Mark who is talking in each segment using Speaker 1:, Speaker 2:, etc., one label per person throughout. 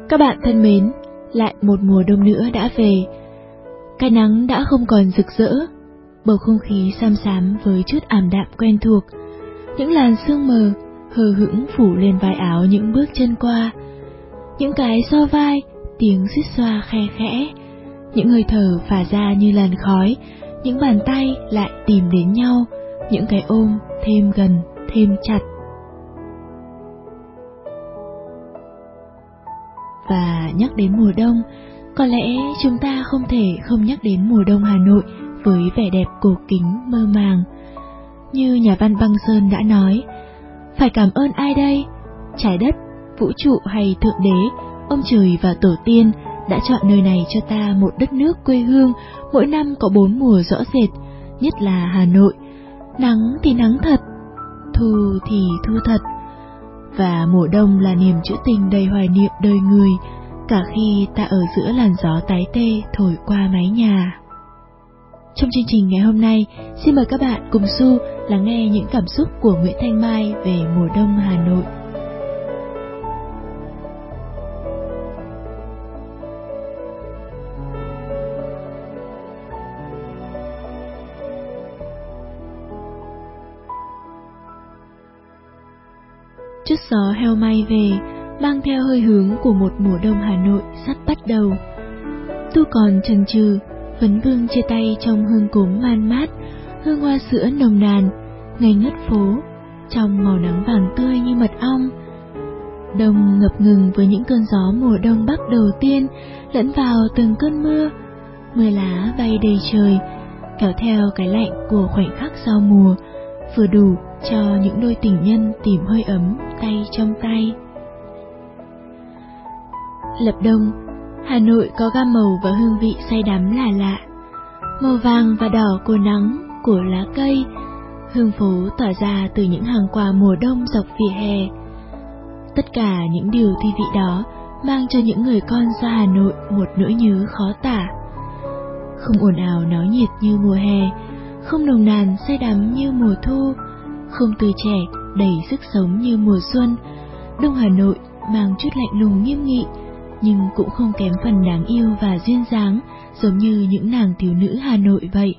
Speaker 1: Các bạn thân mến, lại một mùa đông nữa đã về. Cái nắng đã không còn rực rỡ, bầu không khí xám xám với chút ảm đạm quen thuộc. Những làn sương mờ hờ hững phủ lên vai áo những bước chân qua. Những cái so vai, tiếng xuýt xoa khe khẽ. Những hơi thở phả ra như làn khói, những bàn tay lại tìm đến nhau, những cái ôm thêm gần, thêm chặt. Và nhắc đến mùa đông, có lẽ chúng ta không thể không nhắc đến mùa đông Hà Nội với vẻ đẹp cổ kính mơ màng. Như nhà văn Băng Sơn đã nói, phải cảm ơn ai đây? Trái đất, vũ trụ hay Thượng Đế, ông trời và tổ tiên đã chọn nơi này cho ta một đất nước quê hương mỗi năm có 4 mùa rõ rệt, nhất là Hà Nội. Nắng thì nắng thật, thu thì thu thật. Và mùa đông là niềm trữ tình đầy hoài niệm đời người, cả khi ta ở giữa làn gió tái tê thổi qua mái nhà. Trong chương trình ngày hôm nay, xin mời các bạn cùng Su lắng nghe những cảm xúc của Nguyễn Thanh Mai về mùa đông Hà Nội. Chút gió heo may về, mang theo hơi hướng của một mùa đông Hà Nội sắp bắt đầu. Tu còn chần chừ, vấn vương chia tay trong hương cốm man mát, hương hoa sữa nồng nàn, ngây ngất phố, trong màu nắng vàng tươi như mật ong. Đông ngập ngừng với những cơn gió mùa đông bắc đầu tiên, lẫn vào từng cơn mưa. Mưa lá bay đầy trời, kéo theo cái lạnh của khoảnh khắc giao mùa, vừa đủ cho những đôi tình nhân tìm hơi ấm tay trong tay. Lập đông, Hà Nội có gam màu và hương vị say đắm là lạ. Màu vàng và đỏ của nắng, của lá cây, hương phố tỏa ra từ những hàng quà mùa đông dọc vỉa hè. Tất cả những điều thi vị đó mang cho những người con ra Hà Nội một nỗi nhớ khó tả. Không ồn ào náo nhiệt như mùa hè, không nồng nàn say đắm như mùa thu, không tươi trẻ đầy sức sống như mùa xuân. Đông Hà Nội mang chút lạnh lùng nghiêm nghị, nhưng cũng không kém phần đáng yêu và duyên dáng, giống như những nàng thiếu nữ Hà Nội vậy.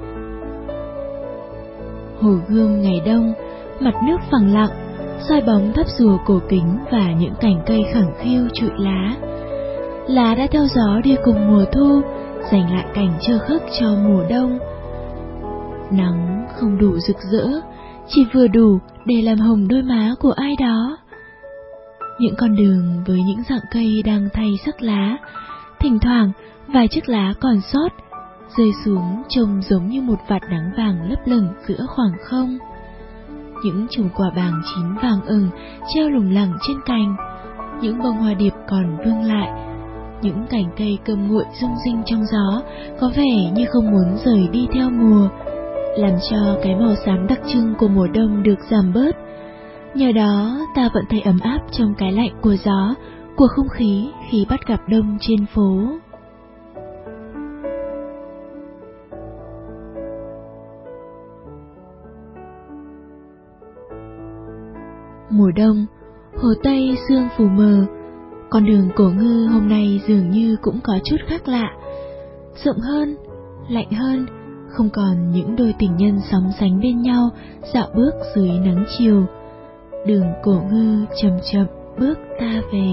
Speaker 1: Hồ Gươm ngày đông, mặt nước phẳng lặng, soi bóng tháp rùa cổ kính và những cành cây khẳng khiu trụi lá. Lá đã theo gió đi cùng mùa thu, giành lại cảnh trơ khắc cho mùa đông. Nắng không đủ rực rỡ, chỉ vừa đủ để làm hồng đôi má của ai đó. Những con đường với những rặng cây đang thay sắc lá, thỉnh thoảng vài chiếc lá còn sót, rơi xuống trông giống như một vạt nắng vàng lấp lửng giữa khoảng không. Những chùm quả bàng chín vàng ửng treo lủng lẳng trên cành, những bông hoa điệp còn vương lại, những cành cây cơm nguội rung rinh trong gió, có vẻ như không muốn rời đi theo mùa, làm cho cái màu xám đặc trưng của mùa đông được giảm bớt. Nhờ đó ta vẫn thấy ấm áp trong cái lạnh của gió, của không khí khi bắt gặp đông trên phố. Mùa đông, Hồ Tây sương phù mờ, con đường Cổ Ngư hôm nay dường như cũng có chút khác lạ, rộng hơn, lạnh hơn, không còn những đôi tình nhân sóng sánh bên nhau dạo bước dưới nắng chiều. Đường Cổ Ngư chậm chậm bước ta về.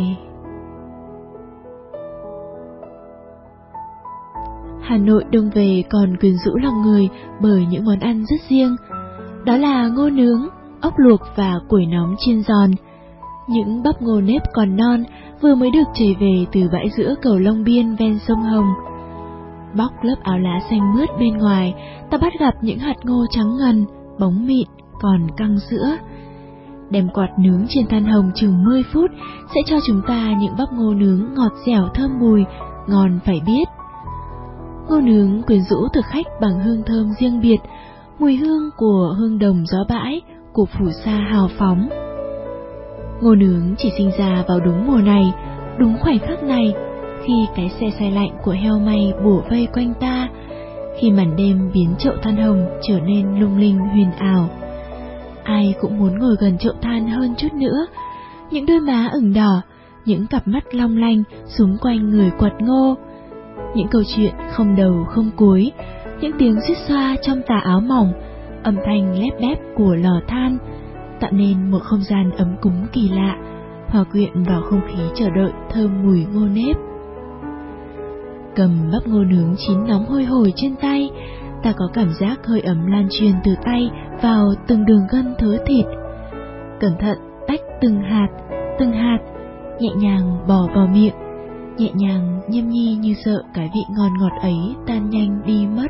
Speaker 1: Hà Nội đông về còn quyến rũ lòng người bởi những món ăn rất riêng. Đó là ngô nướng, ốc luộc và củi nóng chiên giòn. Những bắp ngô nếp còn non vừa mới được chảy về từ bãi giữa cầu Long Biên ven sông Hồng. Bóc lớp áo lá xanh mướt bên ngoài, ta bắt gặp những hạt ngô trắng ngần, bóng mịn, còn căng sữa. Đem quạt nướng trên than hồng chừng 10 phút sẽ cho chúng ta những bắp ngô nướng ngọt dẻo thơm bùi, ngon phải biết. Ngô nướng quyến rũ thực khách bằng hương thơm riêng biệt, mùi hương của hương đồng gió bãi, của phù sa hào phóng. Ngô nướng chỉ sinh ra vào đúng mùa này, đúng khoảnh khắc này, khi cái xe xe lạnh của heo may bủa vây quanh ta, khi màn đêm biến chậu than hồng trở nên lung linh huyền ảo. Ai cũng muốn ngồi gần chậu than hơn chút nữa, những đôi má ửng đỏ, những cặp mắt long lanh xung quanh người quạt ngô, những câu chuyện không đầu không cuối, những tiếng xuýt xoa trong tà áo mỏng, âm thanh lép bép của lò than, tạo nên một không gian ấm cúng kỳ lạ, hòa quyện vào không khí chờ đợi thơm mùi ngô nếp. Cầm bắp ngô nướng chín nóng hôi hổi trên tay, ta có cảm giác hơi ấm lan truyền từ tay vào từng đường gân thớ thịt. Cẩn thận tách từng hạt, nhẹ nhàng bỏ vào miệng, nhẹ nhàng nhâm nhi như sợ cái vị ngon ngọt ấy tan nhanh đi mất.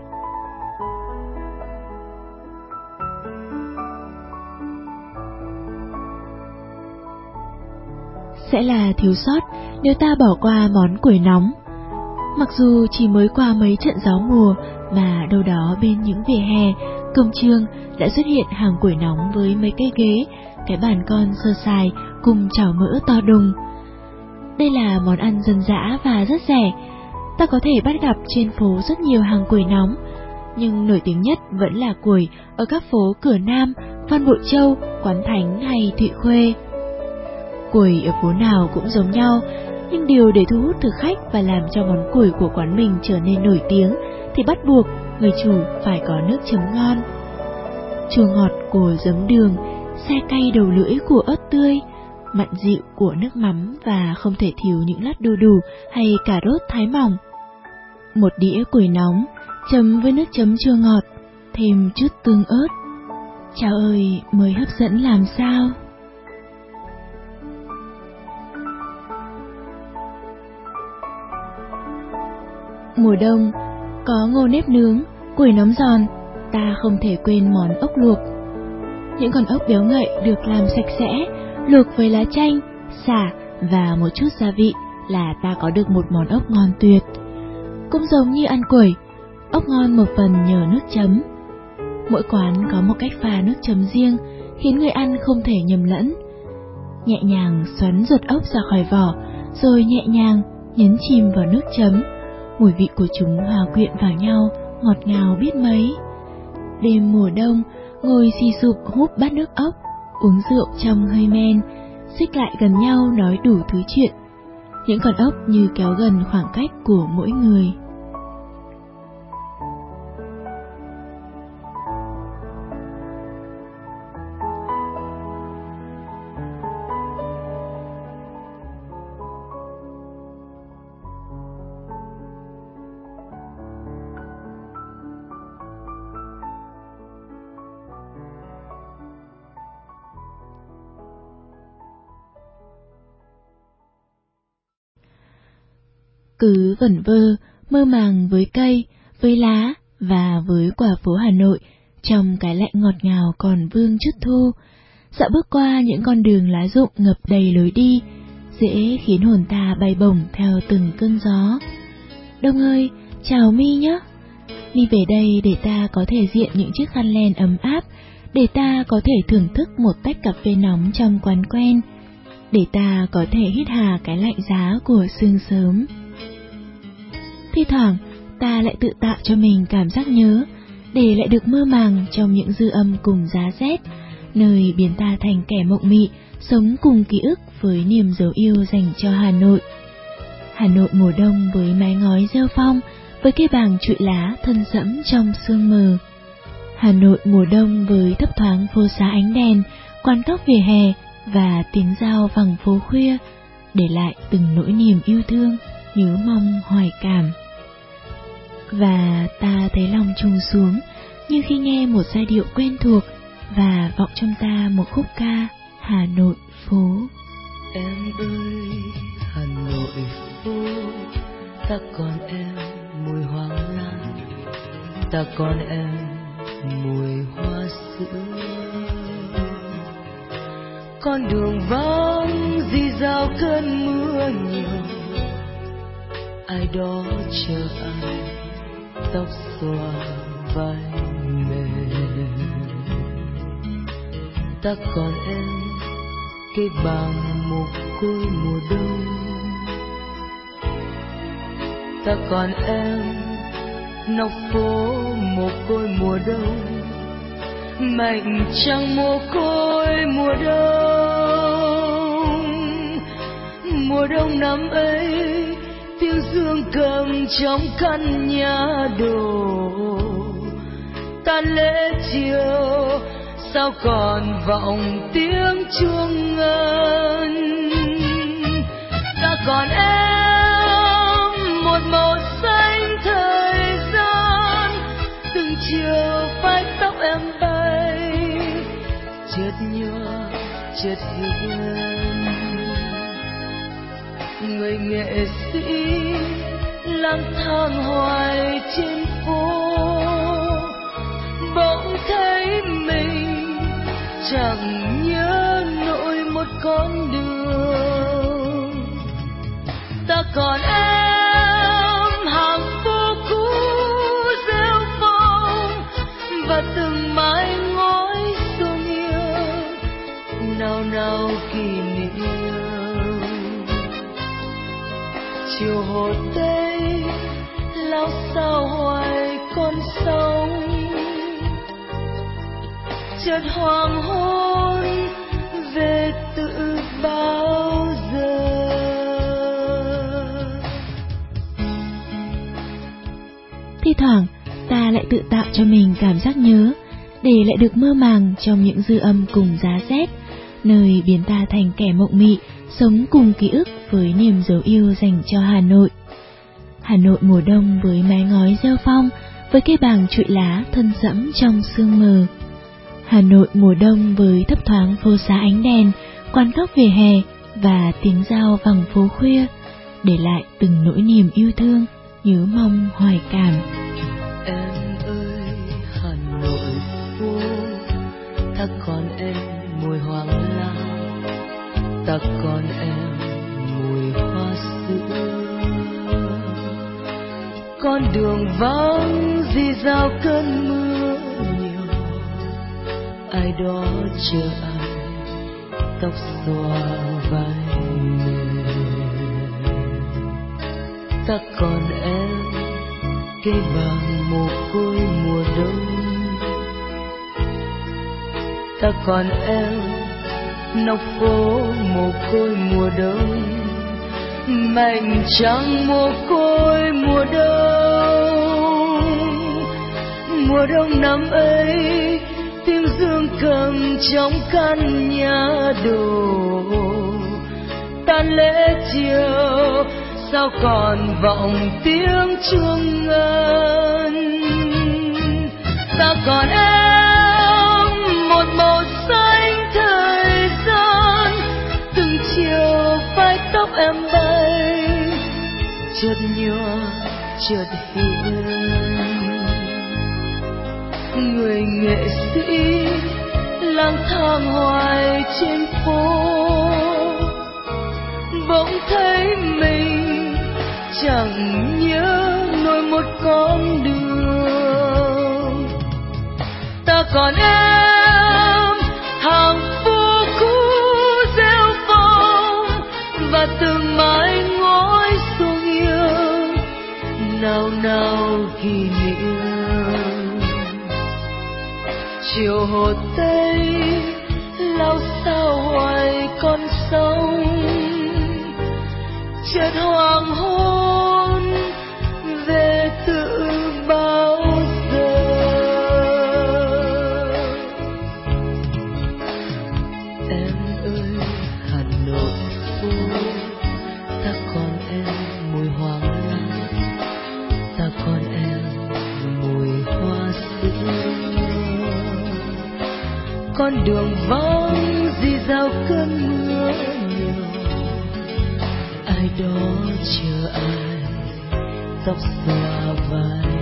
Speaker 1: Sẽ là thiếu sót nếu ta bỏ qua món củi nóng. Mặc dù chỉ mới qua mấy trận gió mùa mà đâu đó bên những vỉa hè, công trường đã xuất hiện hàng củi nóng với mấy cây ghế, cái bàn con sơ sài cùng chảo mỡ to đùng. Đây là món ăn dân dã và rất rẻ. Ta có thể bắt gặp trên phố rất nhiều hàng củi nóng, nhưng nổi tiếng nhất vẫn là củi ở các phố Cửa Nam, Phan Bội Châu, Quán Thánh hay Thụy Khuê. Củi ở phố nào cũng giống nhau, nhưng điều để thu hút thực khách và làm cho món củi của quán mình trở nên nổi tiếng thì bắt buộc người chủ phải có nước chấm ngon. Chua ngọt của giấm đường, se cay đầu lưỡi của ớt tươi, mặn dịu của nước mắm và không thể thiếu những lát đu đủ hay cà rốt thái mỏng. Một đĩa củi nóng chấm với nước chấm chua ngọt, thêm chút tương ớt. Chao ơi, mới hấp dẫn làm sao! Mùa đông, có ngô nếp nướng, củi nóng giòn, ta không thể quên món ốc luộc. Những con ốc béo ngậy được làm sạch sẽ, luộc với lá chanh, sả và một chút gia vị là ta có được một món ốc ngon tuyệt. Cũng giống như ăn củi, ốc ngon một phần nhờ nước chấm. Mỗi quán có một cách pha nước chấm riêng, khiến người ăn không thể nhầm lẫn. Nhẹ nhàng xoắn ruột ốc ra khỏi vỏ, rồi nhẹ nhàng nhấn chìm vào nước chấm. Mùi vị của chúng hòa quyện vào nhau, ngọt ngào biết mấy. Đêm mùa đông, ngồi xì sụp húp bát nước ốc, uống rượu trong hơi men, xích lại gần nhau nói đủ thứ chuyện. Những con ốc như kéo gần khoảng cách của mỗi người. Cứ vẩn vơ, mơ màng với cây, với lá và với quả phố Hà Nội, trong cái lạnh ngọt ngào còn vương chút thu, dạo bước qua những con đường lá rụng ngập đầy lối đi, dễ khiến hồn ta bay bổng theo từng cơn gió. Đông ơi, chào Mi nhé. Mi về đây để ta có thể diện những chiếc khăn len ấm áp, để ta có thể thưởng thức một tách cà phê nóng trong quán quen, để ta có thể hít hà cái lạnh giá của sương sớm. Thi thoảng, ta lại tự tạo cho mình cảm giác nhớ, để lại được mơ màng trong những dư âm cùng giá rét, nơi biến ta thành kẻ mộng mị, sống cùng ký ức với niềm dấu yêu dành cho Hà Nội. Hà Nội mùa đông với mái ngói rêu phong, với cây bàng trụi lá thân sẫm trong sương mờ. Hà Nội mùa đông với thấp thoáng phố xá ánh đèn, quán cóc vỉa hè và tiếng dao vẳng phố khuya, để lại từng nỗi niềm yêu thương, nhớ mong hoài cảm. Và ta thấy lòng trùng xuống, như khi nghe một giai điệu quen thuộc và vọng trong ta một khúc ca Hà Nội phố.
Speaker 2: Em ơi, Hà Nội phố, ta còn em mùi hoa lan, ta còn em mùi hoa sữa. Con đường vắng rì rào cơn mưa nhiều, ai đó chờ ai, tóc xõa vai mềm. Ta còn em, cây bàng mồ côi mùa đông. Ta còn em, nóc phố mồ côi mùa đông, mảnh trăng mồ côi mùa đông. Mùa đông năm ấy tiếng dương cầm trong căn nhà đổ, tan lễ chiều sao còn vọng tiếng chuông ngân. Ta còn em một màu xanh thời gian, từng chiều vai tóc em bay chợt nhòa chợt hiền. Người nghệ sĩ lang thang hoài trên phố, bỗng thấy mình chẳng nhớ nổi một con đường. Ta còn em hàng phố cũ rêu phong và từng mái ngói xuông yêu nào nào kỷ niệm. Chiều hồ Tây lao sao hoài con sông, chợt hoàng hôn về tự bao giờ.
Speaker 1: Thi thoảng ta lại tự tạo cho mình cảm giác nhớ, để lại được mơ màng trong những dư âm cùng giá rét, nơi biến ta thành kẻ mộng mị, sống cùng ký ức với niềm dấu yêu dành cho Hà Nội. Hà Nội mùa đông với mái ngói rêu phong, với cây bàng trụi lá thân dẫm trong sương mờ. Hà Nội mùa đông với thấp thoáng phố xá ánh đèn, quán cóc vỉa hè và tiếng rao vẳng phố khuya, để lại từng nỗi niềm yêu thương, nhớ mong hoài cảm.
Speaker 2: Em ơi Hà Nội phố, ta còn em mùi hoàng lan, ta còn em mùi hoa sữa. Con đường vắng rì rào cơn mưa nhiều, ai đó chờ ai tóc xõa vai mềm. Ta còn em cây vàng mồ côi mùa đông, ta còn em nóc phố mồ côi mùa đông, mảnh trăng mồ côi mùa đông. Mùa đông năm ấy tiếng dương cầm trong căn nhà đổ, tan lễ chiều sao còn vọng tiếng chuông ngân. Ta còn em một màu xanh thời gian, từng chiều vai tóc em bay chợt nhòa chợt hiền. Người nghệ sĩ lang thang hoài trên phố, bỗng thấy mình chẳng nhớ nổi một con đường. Ta còn em hàng phố cũ rêu phong và từng mái ngói xuông yêu nào nào kỷ niệm. Chiều hồ Tây lao sao hoài con sông, chợt hoàng hôn về tự bao giờ. Em ơi Hà Nội phố, ta còn em mùi hoàng lan, ta còn em mùi hoa sữa. Con đường vắng rì rào cơn mưa nhiều, ai đó chờ ai tóc xõa vai